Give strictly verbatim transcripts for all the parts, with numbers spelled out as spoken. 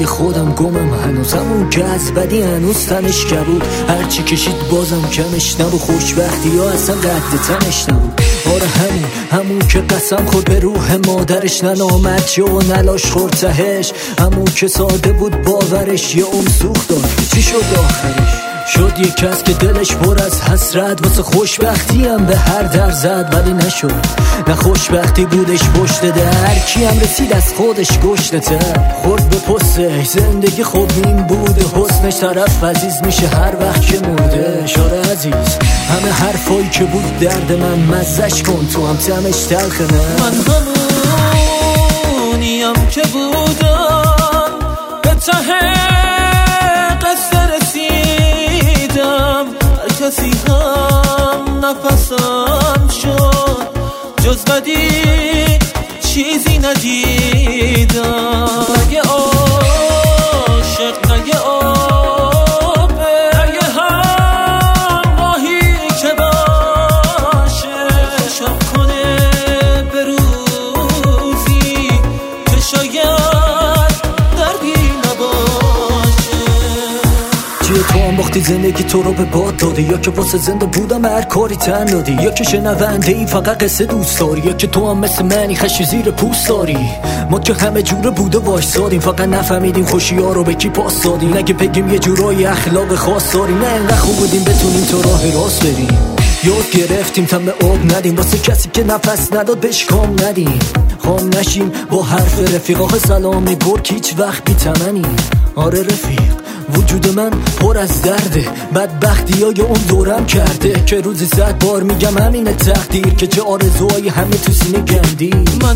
دنیای خودم گمم هنوزم اون که از بدی هنوز تنش کبود، هرچی کشید بازم کمش نبود، خوشبختی ها اصلا قد تنش نبود. آره همون همون که قسم خود به روح مادرش ننامد جا و نلاش خورتهش، همون که ساده بود باورش یه اون سوخت داد. چی شد آخرش؟ شد یک کس که دلش پر از حسرت واسه خوشبختی هم به هر در زد، ولی نشد. نه خوشبختی بودش پشت در، کی هم رسید از خودش گشته تر، خورد به پستش زندگی خوب این بوده، حسنش طرف عزیز میشه هر وقت که مرده. شاره عزیز همه حرفایی که بود درد من مزش کن، تو هم تمش تلخه. نه من همونیم که بودم به ته قصه رسیدم، هر کسی هم نفسم شد، جز بدی چیزی ندیدم. نگه عاشق نگه آبه، نگه همراهی که باشه، شب کنه به روزی که شاید دردی نباشه. چیه تو هم باختی زندگی تو رو به باد دادی، یا که واسه زنده بودم هر کاری تن دادی، یا که شنونده ای فقط قصه دوست داری، یا که تو هم مثل منی خشی زیر پوست داری. ما که همه جوره بوده وایسادیم، فقط نفهمیدیم خوشی ها رو به کی پاس دادیم. نگه بگیم یه جورایی اخلاق خاص داریم، نه انقدر خوب بودیم بتونیم تو راه راست بریم. یاد گرفتیم تم آب ندیم، واسه کسی که نفس نداد بهش کام ندیم. خام نشیم با حرف رفیق، آخه سلام گرگ هیچ وقت بی تمنی. آره رفیق وجود من پر از درده، بدبختی های اون دورم کرده، که روزی صد بار میگم همینه تقدیر، که چه آرزوهای همه تو سینه گندی. من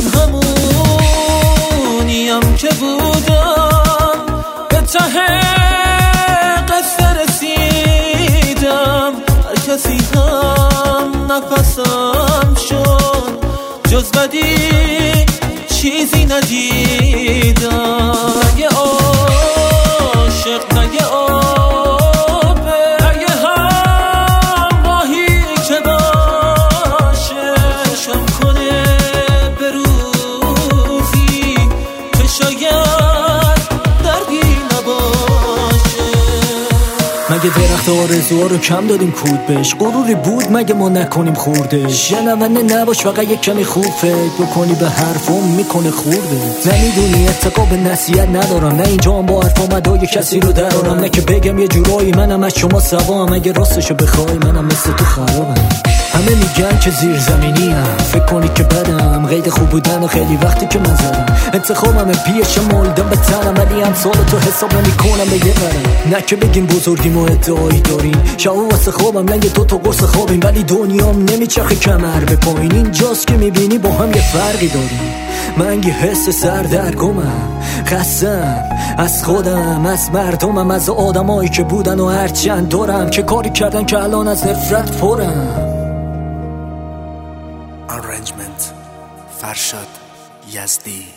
همونیم که بودم به ته قصه رسیدم، هر کسی هم نفسم شد، جز بدی چیزی ندیدم. نگه عاشق نگه آبه، نگه همراهی که باشه، شب کنه به روزی که شاید دردی نباشه. مگه درخت آرزوها رو کم دادیم کود بهش؟ غروری بود مگه ما نکنیم خوردش؟ شنونده نباش فقط یک کمی خوب فکر بکنی به حرفم میکنه خورده. نمیدونی اتقا به نصیحت ندارم، نه اینجا هم با حرف آمدای کسی رو درارم، نه که بگم یه جورایی منم از شما سوام، اگه راستشو بخوای منم مثل تو خرابم. همه میگن که زیر زمینی هم، فکر کنی که بدم قید خوب بودن و خیلی وقتی که من زدم انتخابم پیش مولدم به تنم، ولی هم سال تو حساب نمی کنم به یه برم. نه که بگیم بزرگیم و ادعایی داریم، شب واسه خوابم لنگ دو تا قرص خوابیم، ولی دنیام نمیچرخه کمر به پایین. اینجاست که میبینی با هم یه فرقی داریم. من یه حس سردرگمم، خستم از خودم، از مردمم، از آدمایی که بودن و هرچند دارم که کاری کردن که الان از نفرت پرم. Arrangement فرشاد یزدی.